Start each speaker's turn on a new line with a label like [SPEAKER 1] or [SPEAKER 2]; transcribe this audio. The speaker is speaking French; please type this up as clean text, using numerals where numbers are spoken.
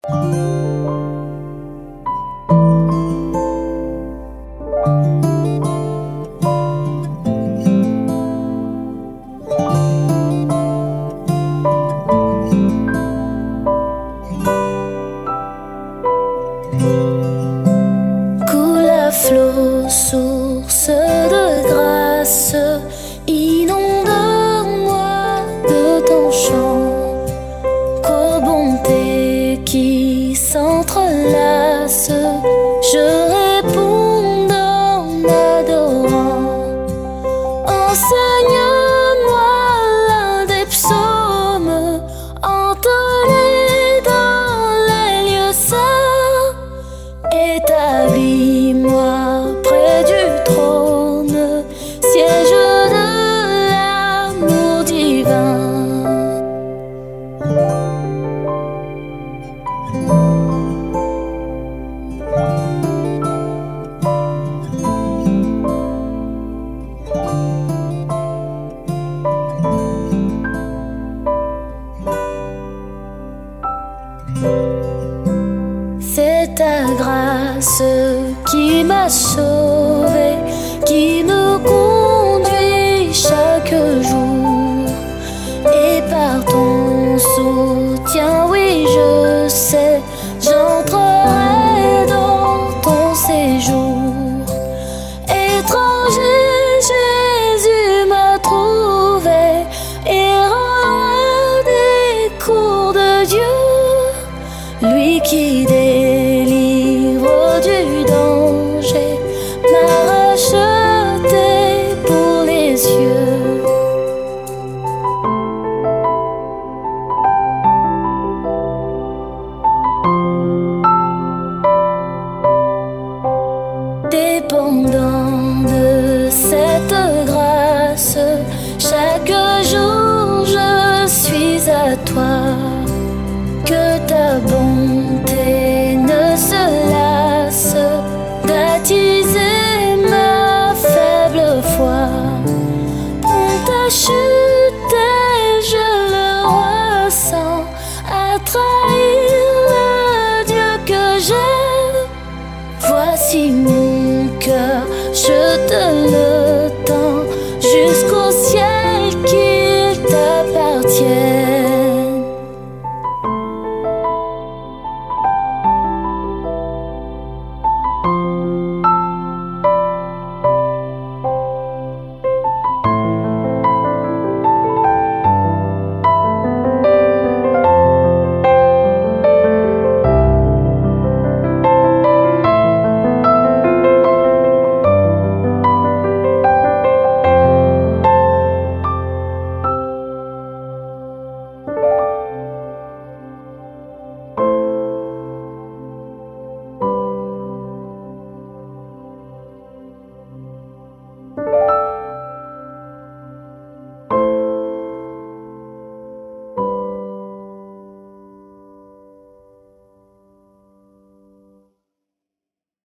[SPEAKER 1] Coule à flot, source de grâce, inonde-moi de ton chant, qu'aux bontés qui s'entrelacent, je réponds en adorant. Enseigne-moi l'un des psaumes entonnés dans les lieux saints. Établis-moi près du trône, siège de l'amour divin. C'est ta grâce qui m'a sauvé, qui me conduit chaque jour. Et par ton soutien, oui, je sais, j'entrerai dans ton séjour. Étranger, Jésus m'a trouvé, errant des cours de Dieu, lui qui